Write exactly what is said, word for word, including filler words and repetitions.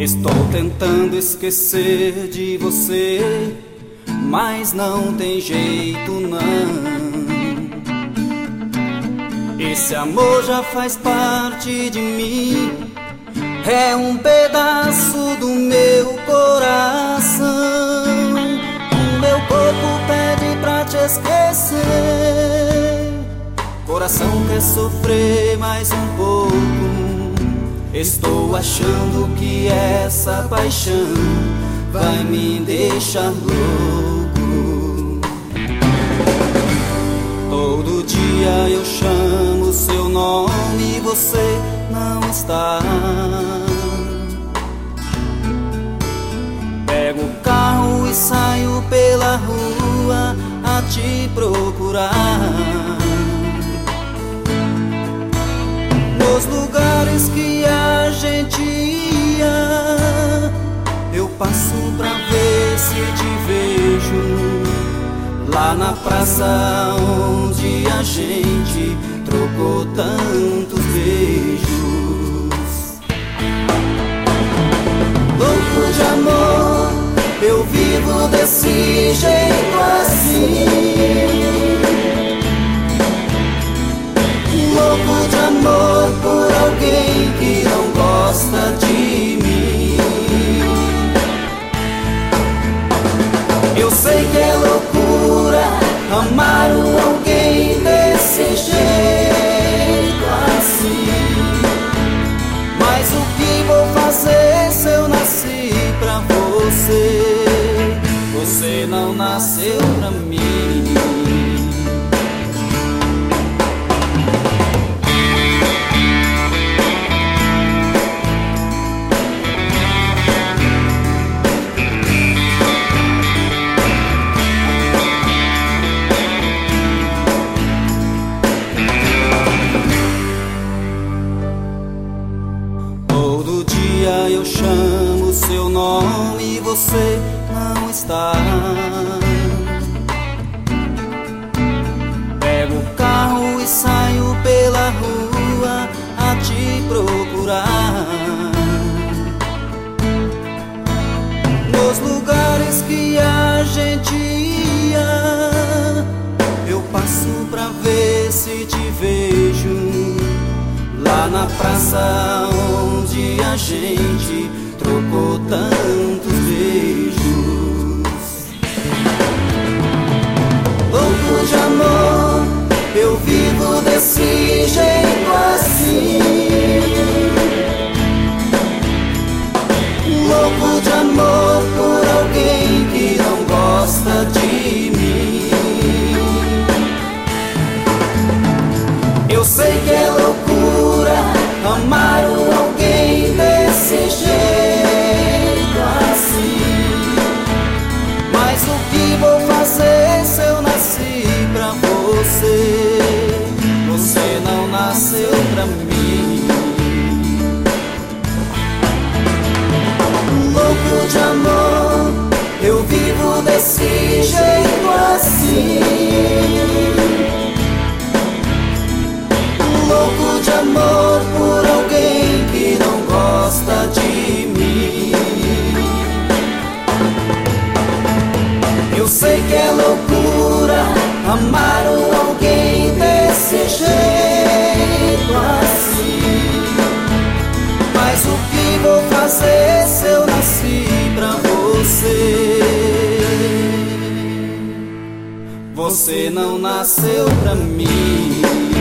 Estou tentando esquecer de você, mas não tem jeito não. Esse amor já faz parte de mim, é um pedaço do meu coração. O meu corpo pede pra te esquecer, coração quer sofrer mais um pouco. Estou achando que essa paixão vai me deixar louco. Todo dia eu chamo seu nome e você não está. Pego o carro e saio pela rua a te procurar. Nos lugares que a gente ia, eu passo pra ver se te vejo. Lá na praça onde a gente trocou tantos beijos. Louco de amor, eu vivo desse jeito assim. Louco de amor por alguém que não gosta de mim. Eu sei que é loucura amar alguém desse jeito assim, mas o que vou fazer se eu nasci pra você? Você não nasceu pra mim. Eu chamo seu nome e você não está. Pego o carro e saio pela rua a te procurar. Nos lugares que a gente ia, eu passo pra ver se te vejo. Lá na praça onde a gente trocou tantos beijos. Louco de amor, eu vivo desse jeito assim. Louco de amor por alguém que não gosta de mim. Eu sei que é loucura amar alguém desse jeito assim, mas o que vou fazer se eu nasci pra você? Você não nasceu pra mim. Louco de amor, eu vivo desse jeito assim. Louco de amor por alguém que não gosta de mim. Eu sei que é loucura amar alguém desse jeito assim, mas o que vou fazer se eu nasci pra você? Você não nasceu pra mim.